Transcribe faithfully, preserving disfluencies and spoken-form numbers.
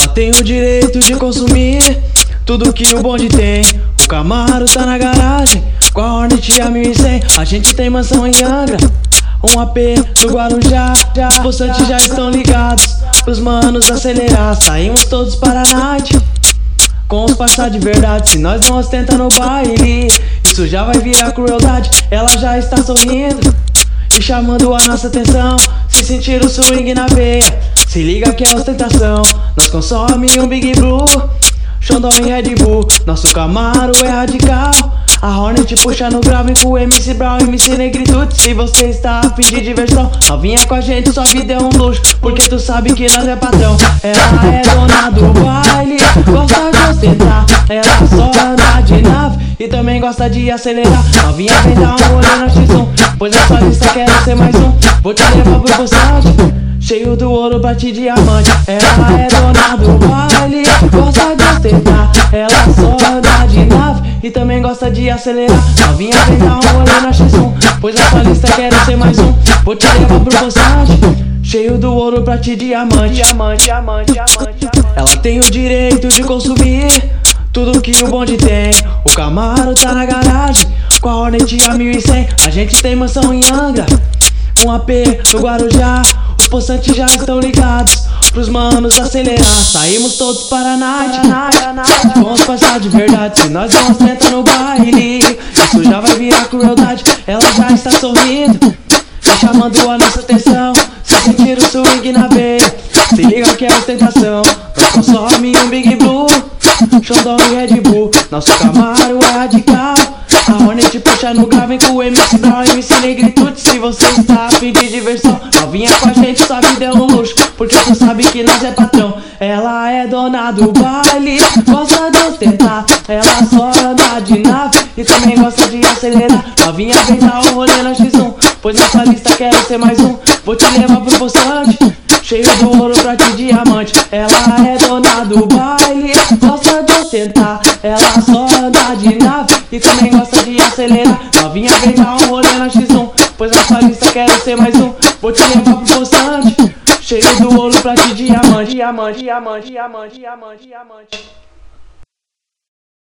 Ela tem o direito de consumir tudo que o bonde tem. O Camaro tá na garagem com a Hornet a mil e cem. A gente tem mansão em Angra, um A P no Guarujá. Os poçantes já estão ligados pros manos acelerar. Saímos todos para a night com os parça de verdade. Se nós não ostenta no baile, isso já vai virar crueldade. Ela já está sorrindo e chamando a nossa atenção. Se sentir o swing na veia, se liga que é ostentação. Nós consome um Big Blue, Xandão e Red Bull. Nosso Camaro é radical, a Hornet puxa no grave com o M C Brown, M C Negritude. Se você está a fim de diversão, novinha com a gente, sua vida é um luxo, porque tu sabe que nós é patrão. Ela é dona do baile, gosta de ostentar. Ela só anda de nave e também gosta de acelerar. Novinha vem dar um rolê na X um, pois nessa lista quero ser mais um. Vou te levar pro Poçante, cheio do ouro pra ti diamante. Ela é dona do baile, gosta de ostentar. Ela só anda de nave e também gosta de acelerar. Novinha vem dar um rolê na X um, pois nessa lista quero ser mais um. Vou te levar pro Poçante, cheio do ouro pra ti diamante. Diamante, diamante, diamante, diamante. Ela tem o direito de consumir tudo que o bonde tem. O Camaro tá na garagem com a Hornet a mil e cem. A gente tem mansão em Angra, um A P no Guarujá. Os poçantes já estão ligados pros manos acelerar. Saímos todos para a night com os parça de verdade. Se nós não ostenta no baile, isso já vai virar crueldade. Ela já está sorrindo e chamando a nossa atenção. Se sentir o swing na veia, se liga que é ostentação. Nós consome um Big Blue, Xandão e Red Bull. Nosso Camaro é radical, a Hornet puxa no grave com o M C Brown, M C Negritude. Se você está a fim de diversão, novinha com a gente, sua vida é um luxo, porque tu sabe que nós é patrão. Ela é dona do baile, gosta de ostentar. Ela só anda de nave e também gosta de acelerar. Novinha vem dar um rolê na X um, pois nessa lista quero ser mais um. Vou te levar pro Poçante, cheio do ouro pra ti diamante. Ela é dona do baile, gosta de ostentar. Ela só anda de nave e também gosta de acelerar. Novinha vem dar um rolê na X um, pois nessa lista quero ser mais um. Vou te levar pro Poçante, cheio do ouro pra ti diamante. Diamante, diamante, diamante, diamante, diamante.